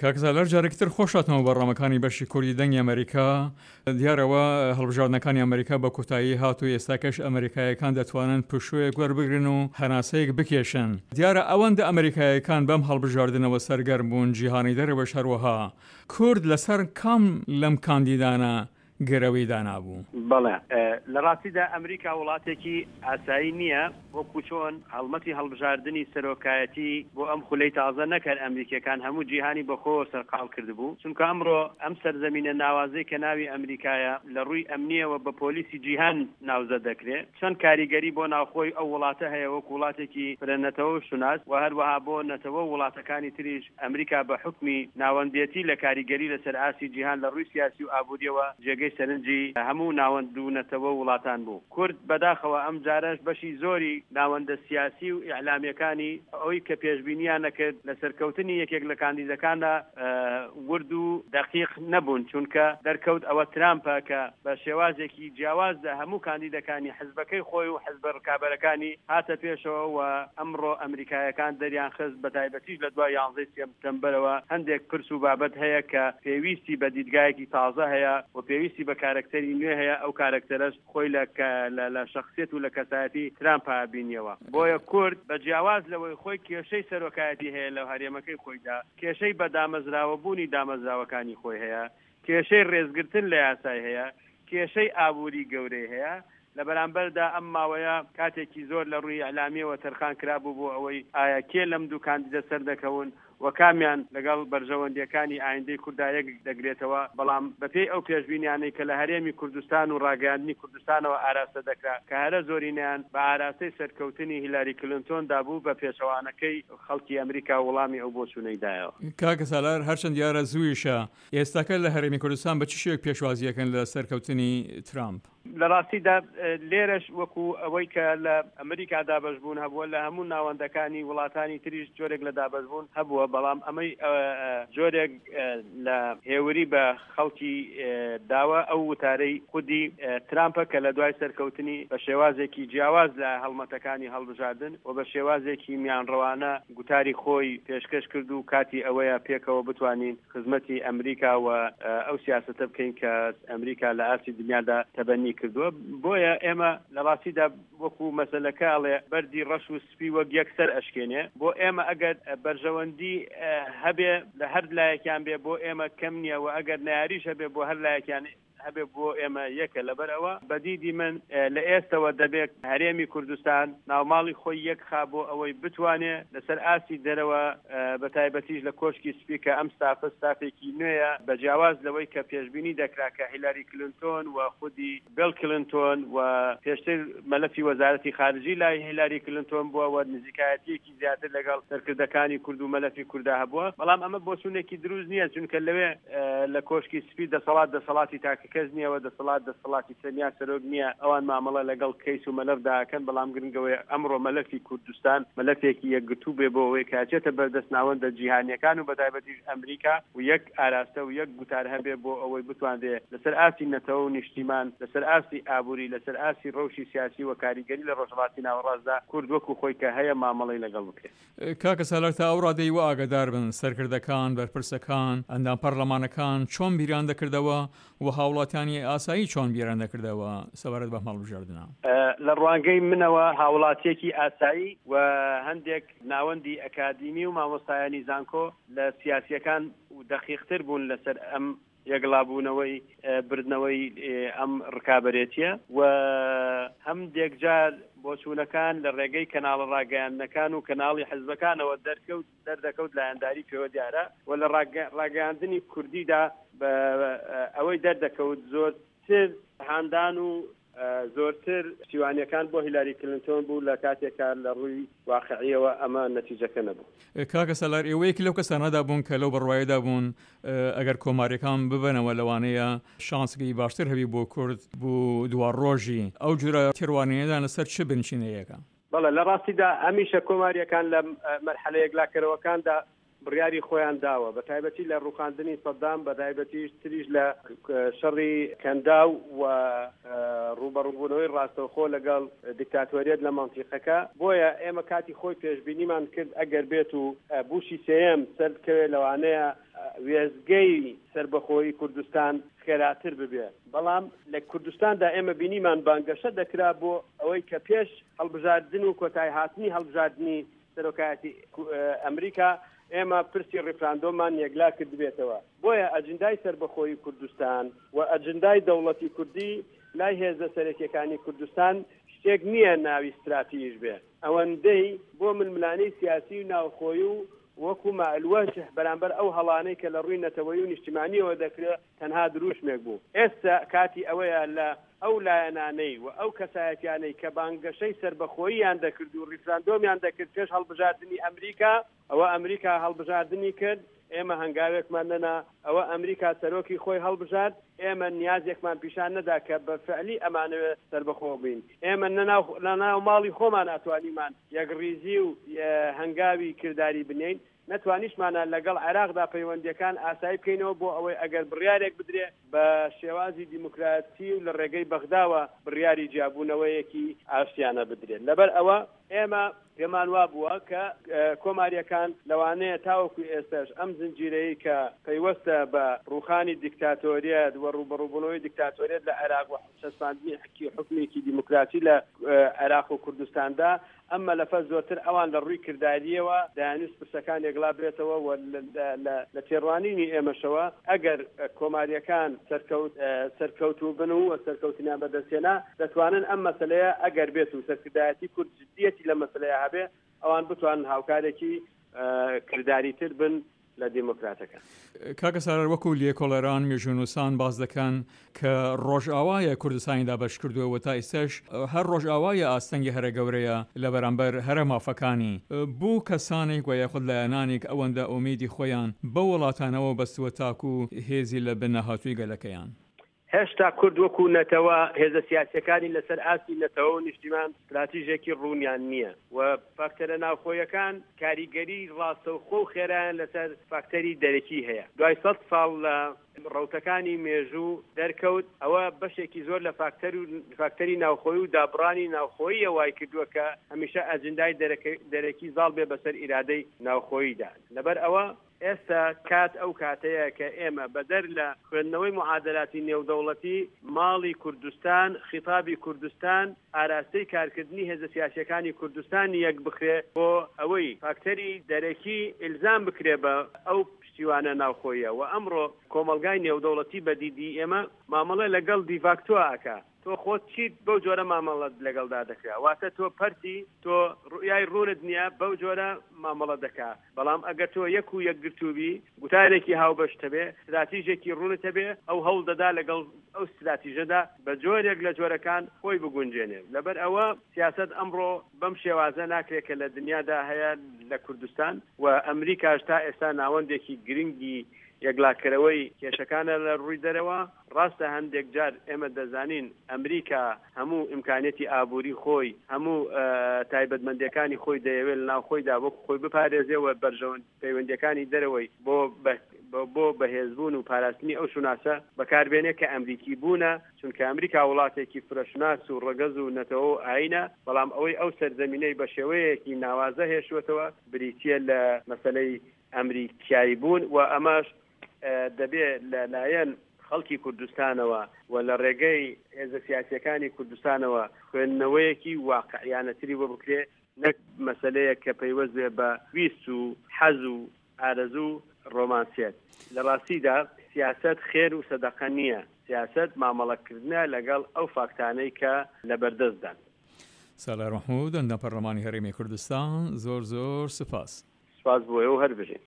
کاکزالەر جارێکتر خۆشاتەوە بەڕامەکانی بەشی کوردی دەنگی ئەمریکا دیارەوە هەڵبژاردنەکانی ئەمریکا بە کۆتایی هاتو ئێستاکەش ئەمریکایەکان دەتوانن پشوویەک وەربگرن و هەناسەیەک بکێشن. دیارە ئەوەندە ئەمریکایەکان بەم هەڵبژاردنەوە سەرگەرم بوون جیهانی دەرەوە هەروەها کورد لەسەر کام لەم کاندیدانە گەرەوەی دانابوو. بەڵێ لە ڕاستیدا ئەمریکا وڵاتێکی ئاسایی نییە وەکو چۆن هەڵمەتی هەڵبژاردننی سەرۆکایەتی بۆ ئەم خولەی تازە نەکرد ئەمریکیەکان هەموو جیهانی بەخۆ سەرقاڵ کردبوو چونکە ئەمڕۆ ئەم سەرزەمینە ناوازەی کە ناوی ئەمریکایە لە ڕووی ئەمنیەوە بە پۆلیسی جیهان ناوزە دەکرێت چەند کاریگەری بۆ ناوخۆی ئەو وڵاتە هەیە وەکو وڵاتێکی فرەنەتەوە شوناس و هەروەها بۆ نەتەوە وڵاتەکانی تریش ئەمریکا بە حکمی ناوەندێتی لە کاریگەری لەسەر ئاسی جیهان لە ڕووی سیاسی و ئابوووریەوە جێگەی سەرنجی هەموو ناوەندونەتەوە وڵاتان بوو. کورد بەداخەوە ئەم جارش بەشی زۆری ناوەندە سیاسی و ئیعلامیەکانی ئەوەی کە پێشبینیان نەکرد لە سەرکەوتنی یەکێک لە کاندیدەکانە ورد و دەقیق نەبوون چونکە دەرکەوت ئەوە ترامپە کە بە شێوازێکی جیاوازدا هەموو کاندیدەکانی حزبەکەی خۆی و حزبە ڕکابەرەکانی هاتە پێشەوە و ئەمڕۆ ئەمریکایەکان دەریان خست بە تایبەتیش لە دوای 11 سێپتەمبەرەوە هەندێک پرس و بابەت هەیە کە پێویستی بە دیدگایەکی تازە هەیە و پێویستی بە کارکتەری نوێ هەیە ئەو کارکتەرەش خۆی لە شخصیت و لە کەسایەتی ترامپا بینیەوە. بۆیە کورد بە جیاواز لەوەی خۆی کێشەی سەرۆکایەتی هەیە لەو هەرێمەکەی خۆیدا کێشەی بە دامەزراوەبوونی دامەزراوەکانی خۆی هەیە کێشەی ڕێزگرتن لە یاسای هەیە کێشەی ئابووری گەورەی هەیە لە بەرامبەردا ئەم ماوەیە کاتێکی زۆر لە ڕووی ئەعلامیەوە تەرخان کرابوو بۆ ئەوەی ئایا کێ لەم دوو کاندیدە سەر دەکەون و کامیان لەگەڵ بەرژەوەندیەکانی ئایندەی کوردایەک دەگرێتەوە بەڵام بەپێی ئەو پێشبینیانەی کە لە هەرێمی کوردستان و ڕاگەاندنی کوردستانەوە ئاراستە دەکرا کە هەرە زۆرینیان بە ئاراستەی سەرکەوتنی هیلاری کلینتۆن دابوو بە پێشەوانەکەی خەڵکی ئەمریکا وەڵامی ئەو بۆچوونەیدایەوە. کاکە سالار هەرچەند دیارە زوویشە ئێستاکە لە هەرێمی کوردستان بە چ شێوەیەک پێشوازیەکەن لە سەرکەوتنی ترامپ؟ لە ڕاستیدا لێرەش وەکو ئەوەی کە لە ئەمریکا دابەشبوون هەبووە لە هەموو ناوەندەکانی وڵاتانی تریش جۆرێک لە دابەشبوون هەبووە بەڵام ئەمەی جۆرێک لە هێوری بە خەڵکی داوە ئەو وتارەی خودی ترامپە کە لە دوای سەرکەوتنی بە شێوازێکی جیاواز لە هەڵمەتەکانی هەڵبژاردن و بە شێوازێکی میانڕەوانە گوتاری خۆی پێشکەش کرد و کاتی ئەوەیە پێکەوە بتوانین خزمەتی ئەمریکا و ئەو سیاسەتە بکەین کە ئەمریکا لە ئاسی دنیادا تەبەنی کردووە. بۆیە ئێمە لە ڕاستیدا وەکو مەسەلەکەڵێ بەردی ڕەش و سپی وەک یەکسەر ئەشکێنێ بۆ ئێمە ئەگەر بەرژەوەندی هەبێ لە هەر لایەکیان بێ بۆ ئێمە کەم نییە و ئەگەر ناریش هەبێ بۆ هەر لایەکیان هەبێ بۆ ئێمە یەکە لەبەرەوە بەدیدی من لە ئێستەوە دەبێت هەرێمی کوردستان ناوماڵی خۆی یەکخا بۆ ئەوەی بتوانێ لەسەر ئاسی دەرەوە بە تایبەتیش لە کۆشکی سپی کە ئەم ستافێکی نوێیە بە جیاواز لەوەی کە پێشبینی دەکرا کە هیلاری کلینتۆن و خودی بیل کلینتۆن و پێشتر مەلەفی وەزارەتی خارجی لای هیلاری کلینتۆن بووە نزیکایەتیەکی زیاتر لەگەڵ سەرکردەکانی کورد و مەلەفی کووردا هەبووە بەڵام ئەمە بۆچوونێکی دروست نییە چونکە لەوێ لە کۆشکی سپی دەسەڵاتی تاکە کەس نییەوە دەسەڵاتی سەریا سەرۆک نییە ئەوان مامەڵە لەگەڵ کەیس و مەلەفداکەن بەڵام گرنگەوەی ئەمڕۆ مەلەفی کوردستان مەلەفێکی یەکگرتوو بێ بۆ ئەوەی کاچێتە بەردەست ناوەندە جیهانیەکان و بەتایبەتیش ئەمریکا و یەک ئاراستە و یەک گوتار هەبێ بۆ ئەوەی بتوانێت لەسەر ئاسی نەتەوە و نیشتیمان لەسەر ئاسی ئابووری لەسەر ئاسی ڕەوشی سیاسی و کاریگەری لە ڕۆژهەڵاتی ناوەڕاستدا کورد وەکو خۆی کە هەیە مامەڵەی لەگەڵ بکرێت. کاکە سالار تا ئەو ڕادەی و ئاگادار بن سەرکردەکان بەرپرسەکان ئەندام پەرلەمانەکان چۆن بیران دەکردەوە و هاوڵاتیانی ئاسایی چۆن بیران دەکردەوە سەبارەت بە هەڵبژاردنە؟ لە ڕوانگەی منەوە هاوڵاتیەکی ئاسایی و هەندێک ناوەندی ئەکادیمی و مامۆستایانی زانکۆ لە سیاسیەکان و دەقیقتر بوون لەسەر ئەم یەکڵابوونەوەی بردنەوەی ئەم ڕکابەرێتیە و هەندێک جار بۆچوونەکان لە ڕێگەی کەناڵە ڕاگەیاندنەکان و کەناڵی حزبەکانەوە دەردەکەوت لە ئەنداری پێوە دیارە و لە ڕاگەیاندنی کوردیدا ئەوەی دەردەکەوت زۆرتر هاندان و زۆرتر سیوانیەکان بۆ هیلاری کلینتۆن بوو لە کاتێکا لە ڕووی واقعیەوە ئەمە نەتیجەکە نەبوو. کاکە سالار ئێوەیەکی لەو کەسانەدا بوون کە لەو بڕواایەدا بوون ئەگەر کۆماریەکان ببنەوە لەوانەیە شانسگەی باشتر هەبی بۆ کورد بوو دوار ڕۆژی ئەو جورە تێڕوانینەدان لەسەر چ بنچینەیەەکە؟ بەڵێ لە ڕاستیدا هەمیشە کۆماریەکان لە مەرحەلەیەک لاکەرەوەکاندا بڕیاری خۆیان داوە بە تایبەتی لە ڕوخاندنی سەدام بە تایبەتی تریش لە شەڕی کەنداو و ڕوبەڕووبوونەوەی ڕاستەوخۆ لەگەڵ دیکتاتۆریەت لە مەنتیقەکە. بۆیە ئێمە کاتی خۆی پێشبینیمان کرد ئەگەر بێت و بوشی سێیەم سەرکەوێت لەوانەیە وێزگەی سربەخۆیی کوردستان خێراتر ببێ. بەڵام لە کوردستاندا ئێمە بینیمان بانگەشە دەکرا بۆ ئەوەی کە پێش هەڵبژاردن و کۆتای هاتنی هەڵبژاردننی سەرۆکایەتی ئەمریکا ئێمە پرسی ڕێفراندۆمان یەکلا کرد بێتەوە. بۆیە ئەجندای سربەخۆیی کوردستان و ئەجندای دەوڵەتی کوردی لای هێزە سەرەکیەکانی کوردستان شتێک نییە ناوی استراتیژ بێ. ئەوەندەی بۆ ململانەی سیاسی و ناوخۆی و وەکو مەعلوەجه بەرامبەر ئەو هەڵانەی کە لە ڕووی نەتەوەی و نیشتیمانیەوە دەکرێت تەنها دروشمێک بوو. ئێستا کاتی ئەوەیە لە ئەو لایەنانەی و ئەو کەسایەتیانەی کە بانگەشەی سربەخۆییان دەکرد و ڕیفراندۆمیان دەکرد پێش هەڵبژاردننی ئەمریکا، ئەوە ئەمریکا هەڵبژاردننی کرد، ئێمە هەنگاوێکمان نەنا ئەوە ئەمریکا سەرۆکی خۆی هەڵبژارد، ئێمە نیازێکمان پیشان نەدا کە بە فعلی ئەمانەوێت سربەخۆ بین. ئێمە لە ناو ماڵی خۆمان ئەتوانیمان یەکڕیزی و هەنگاوی کردداری بنین، نتوانیشمانە لەگەڵ عێراقدا پەیوەندیەکان ئاسایی بکەینەوە بۆ ئەوەی ئەگەر بڕیارێک بدرێ بە شێوازی دیموکراسی و لە ڕێگەی بەغداوە بڕیاری جیابوونەوەیەکی ئاشتیانە بدرێت. لەبەر ئەوە ئێمە پێمان وا بووە کە کۆماریەکان لەوانەیە تاوەکو ئێستاش ئەم زنجیرەیە کە پەیوەستە بە ڕوخانی دیکتاتۆریەت و ڕوبەڕووبوونەوەی دیکتاتۆریەت لە عێراق و چەسپاندنی حکومێکی دیموکراسی لە عێراق و کوردستاندا ئەمە لەفە زۆرتر ئەوان لە ڕووی کردداریەوە دایانویست پرسەکان یەکلا بێتەوە و لە تێڕوانینی ئێمەشەوە ئەگەر کۆماریەکان سەرکەوتوو بن و سەرکەوتنیان بەدەستێنا دەتوانن ئەم مەسەلەیە ئەگەر بێت و سەرکردایەتی کورد جدیەتی لە مەسەلەیە هەبێ ئەوان بتوانن هاوکارێکی کردداریتر بن لە دیموکراتەکە. کاکە سارەر وەکو لێکۆڵەران مێژونووسان باز دەکەن کە ڕۆژئاوایە کوردستانیدا بەش کردووە تا ئێستاش هەر ڕۆژئاوایە ئاستەنگی هەرە گەورەیە لە بەرامبەر هەرە مافەکانی. بوو کەسانێک و یاخود لایەنانێک ئەوەندە ئومیدی خۆیان بە وڵاتانەوە بەستووە تاکو هێزی لە بنەهاتووی گەلەکەیان. هێشتا کورد وەکو نەتەوە هێزە سیاسەکانی لەسەر ئاستی نەتەوە و نیشتیمان استراتیژێکی ڕوونیان نییە و فاکتەرە ناوخۆیەکان کاریگەری ڕاستەوخۆ و خێرایان لەسەر فاکتەری دەرەکی هەیە. دوای 100 ساڵ لە ڕوتەکانی مێژوو دەرکەوت ئەوە بەشێکی زۆر لە فاکتەری ناوخۆی و دابڕانی ناوخۆیی وای کردووە کە هەمیشە ئەجندای دەرەکی زاڵ بێ بەسەر ئیرادەی ناوخۆییدا. لەبەر ئەوە ئێستا کات ئەو کاتەیە کە ئێمە بەدەر لە خوێندنەوەی معادلاتی نێودەوڵەتی ماڵی کوردستان، خیتابی کوردستان، ئاراستەی کارکردنی هێزە سیاسیەکانی کوردستان یەک بخرێ بۆ ئەوەی فاکتەری دەرەکی ئیلزام بکرێ بە ئەو پشتیوانە ناوخۆیە و ئەمڕۆ کۆمەلگای نێودەوڵەتی بەدیدی ئێمە مامەڵە لەگەڵ دیڤاکتۆ ئاکا. تۆ خۆت چیت بەو جۆرە مامەڵەت لەگەڵدا دەکرا، واتە تۆ پەرتی تۆ ڕویای ڕوونت نییە بەو جۆرە مامەڵە دەکا. بەڵام ئەگەر تۆ یەک و یەکگرتووبی گوتارێکی هاوبەشتە بێ استراتیژێکی ڕوونتە بێ ئەو هەوڵ دەدا لەگەڵ ئەو استراتیژەدا بە جۆرێک لە جۆرەکان خۆی بگونجێنێ. لەبەر ئەوە سیاسەت ئەمڕۆ بەم شێوازە ناکرێت کە لە دنیادا هەیە لە کوردستان و ئەمریکاش تا ئێستا ناوەندێکی گرنگی یەکلاکەرەوەی کێشەکانە لە ڕووی دەرەوە. ڕاستە هەندێک جار ئێمە دەزانین ئەمریکا هەموو ئیمکانێتی ئابووری خۆی هەموو تایبەتمەندیەکانی خۆی دەیەوێت لە ناو خۆیدا وەکو خۆی بپارێزێەوە بەرژەوەند پەیوەندیەکانی دەرەوەی بۆ بەهێزبوون و پاراستنی ئەو شوناسە بەکاربێنێت کە ئەمریکی بوونە، چونکە ئەمریکا وڵاتێکی فرەشناس و ڕەگەز و نەتەوە و ئاینە، بەڵام ئەوەی ئەو سەرزەمینەی بە شێوەیەکی ناوازە هێشوێتەوە بریتیە لە مەسەلەی ئەمریکایی بوون و ئەمەش دەبێت لەلایەن خەڵکی کوردستانەوە و لە ڕێگەی هێزە سیاسیەکانی کوردستانەوە خوێندنەوەیەکی واقعیانەتری بۆ بکرێ، نەک مەسەلەیە کە پەیوەست بێ بە ویست و حەز و ئارەزوو ڕۆمانسیەت. لە ڕاستیدا سیاست خێر و سەدەقە نییە، سیاست مامەڵەکردنە لەگەڵ ئەو فاکتانەی کە لەبەردەستدان. سالار محمود ئەندە پەرلەمانی هەرێمی کوردستان زۆر سپاس. سپاس بۆ ئێوە هەر بژین.